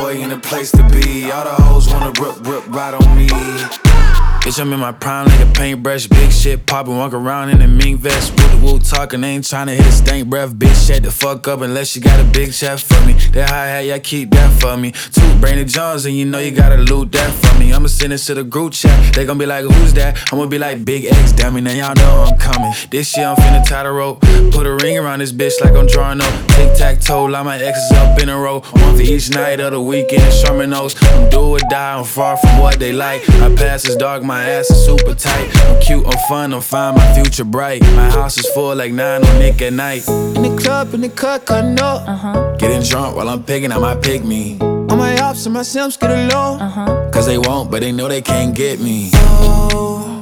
boy in a place to be. All the hoes wanna rip right on me. Bitch, I'm in my prime like a paintbrush. Big shit poppin', walk around in a mink vest. Woo talkin', ain't tryna hit a stank breath. Bitch, shut the fuck up unless you got a big check for me. That hi-hat, yeah, keep that for me. Two Brainy Jones, and you know you gotta loot that for me. I'ma send it to the group chat. They gon' be like, who's that? I'ma be like, Big X, damn it, now y'all know I'm coming. This shit, I'm finna tie the rope. Put a ring around this bitch like I'm drawing up. Tic-tac-toe, line my exes up in a row. One for each night of the weekend, Sherman knows. I'm do or die, I'm far from what they like. My past is dark, my ass is super tight. I'm cute, I'm fun, I'm fine, my future bright. My house is full like 9 on Nick at night. In the club, in the cut, cutting up. Getting drunk while I'm picking out my pick me. All my ops and my simps get along. Cause they won't, but they know they can't get me. Oh,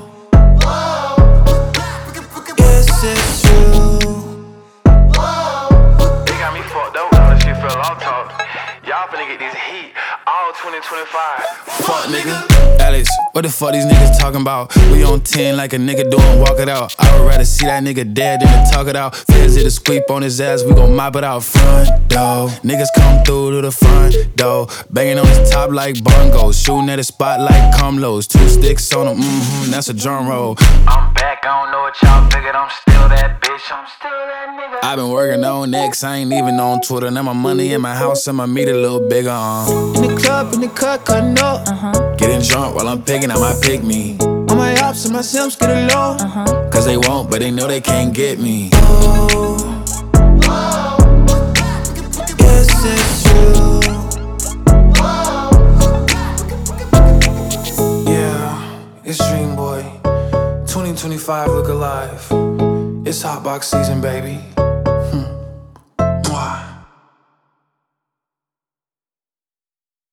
yes, it's true. They got me fucked up, all this shit fell off talk. Y'all finna get this heat all 2025. Fuck nigga. Alex, what the fuck these niggas talking about? We on 10 like a nigga doing walk it out. I would rather see that nigga dead than to talk it out. Feds hit a sweep on his ass, we gon' mop it out front door. Niggas come through to the front door, banging on his top like bongos, shooting at his spot like Comlos. 2 sticks on him, that's a drum roll. I'm back, I don't know what y'all figured. I'm still that bitch, I'm still that nigga. I been working on X, I ain't even on Twitter. Now my money in my house and my meat a little bigger. In the club, in the cut, cutting up. Getting drunk while I'm picking out my pick me. All my ops and my simps get along. Cause they won't, but they know they can't get me. Oh, yes, it's true. Yeah, it's Dream Boy. 2025 look alive. It's Hotbox season, baby.